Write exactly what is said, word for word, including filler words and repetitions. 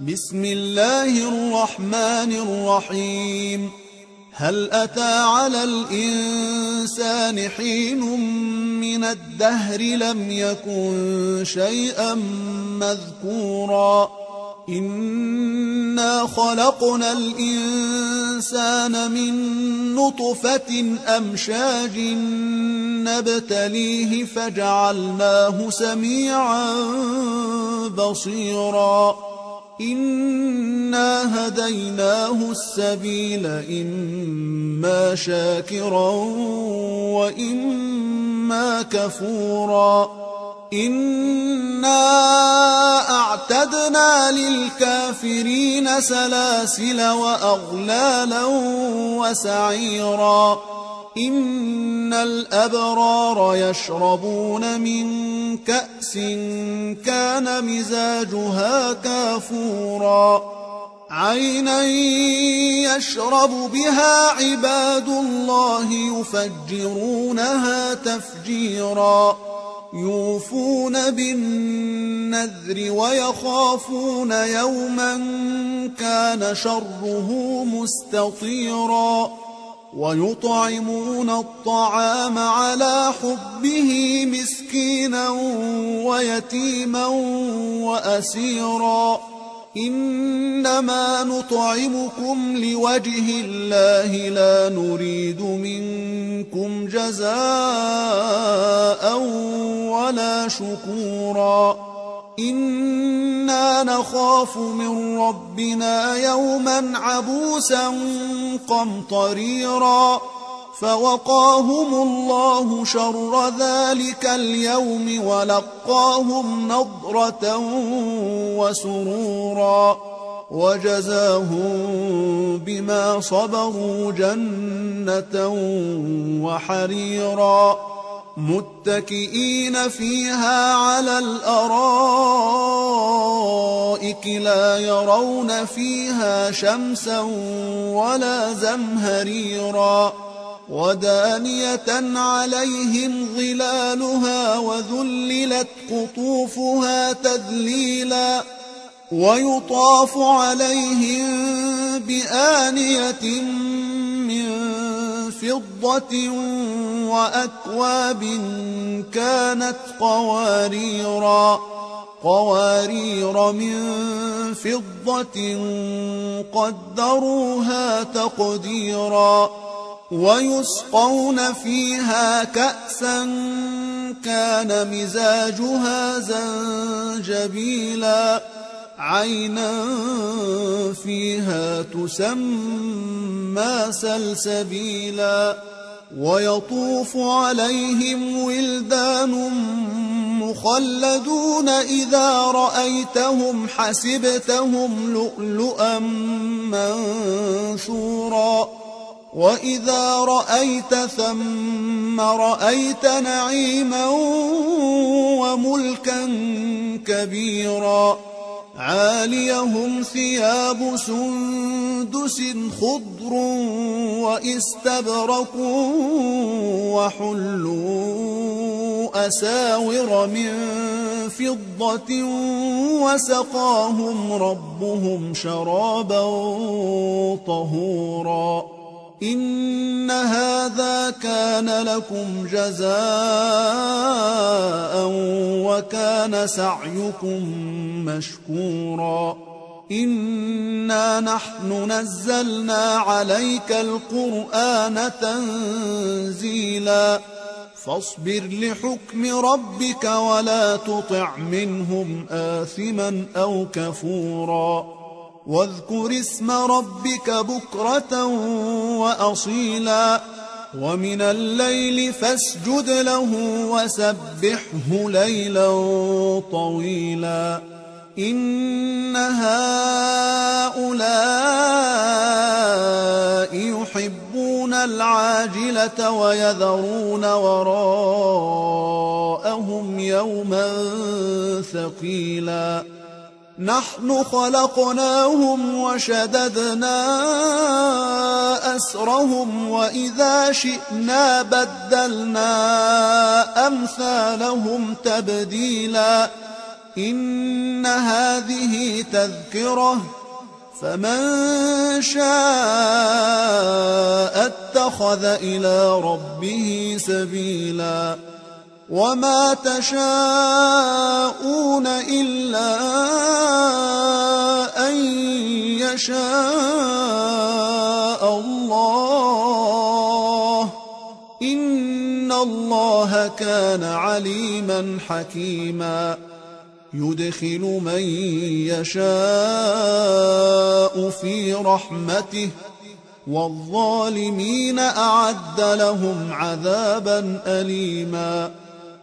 بسم الله الرحمن الرحيم. هل أتى على الإنسان حين من الدهر لم يكن شيئا مذكورا إنا خلقنا الإنسان من نطفة أمشاج نبتليه فجعلناه سميعا بصيرا إنا هديناه السبيل إما شاكرا وإما كفورا إنا أعتدنا للكافرين سلاسل وأغلالا وسعيرا إن الأبرار يشربون من كأس كان مزاجها كافورا عينا يشرب بها عباد الله يفجرونها تفجيرا يوفون بالنذر ويخافون يوما كان شره مستطيرا ويطعمون الطعام على حبه مسكينا ويتيما وأسيرا إنما نطعمكم لوجه الله لا نريد منكم جزاء ولا شكورا إنا نخاف من ربنا يوما عبوسا قمطريرا فوقاهم الله شر ذلك اليوم ولقاهم نضرة وسرورا وجزاهم بما صبروا جنة وحريرا متكئين فيها على الأرائك لا يرون فيها شمسا ولا زمهريرا ودانية عليهم ظلالها وذللت قطوفها تذليلا ويطاف عليهم بآنية من فضة وأكواب كانت قواريرا قوارير من فضة قدروها تقديرا ويسقون فيها كأسا كان مزاجها زنجبيلا عينا فيها تسمى سلسبيلا ويطوف عليهم ولدان مخلدون إذا رأيتهم حسبتهم لؤلؤا منثورا وإذا رأيت ثم رأيت نعيما وملكا كبيرا عاليهم ثياب سندس خضر واستبرق وحلوا أساور من فضة وسقاهم ربهم شرابا طهورا إن هذا كان لكم جزاء وكان سعيكم مشكورا إنا نحن نزلنا عليك القرآن تنزيلا فاصبر لحكم ربك ولا تطع منهم آثما أو كفورا واذكر اسم ربك بكرة وأصيلا ومن الليل فاسجد له وسبحه ليلا طويلا إن هؤلاء يحبون العاجلة ويذرون وراءهم يوما ثقيلا نحن خلقناهم وشددنا أسرهم وإذا شئنا بدلنا أمثالهم تبديلا إن هذه تذكرة فمن شاء اتخذ إلى ربه سبيلا وما تشاءون إلا أن يشاء الله إن الله كان عليما حكيما يدخل من يشاء في رحمته والظالمين أعد لهم عذابا أليما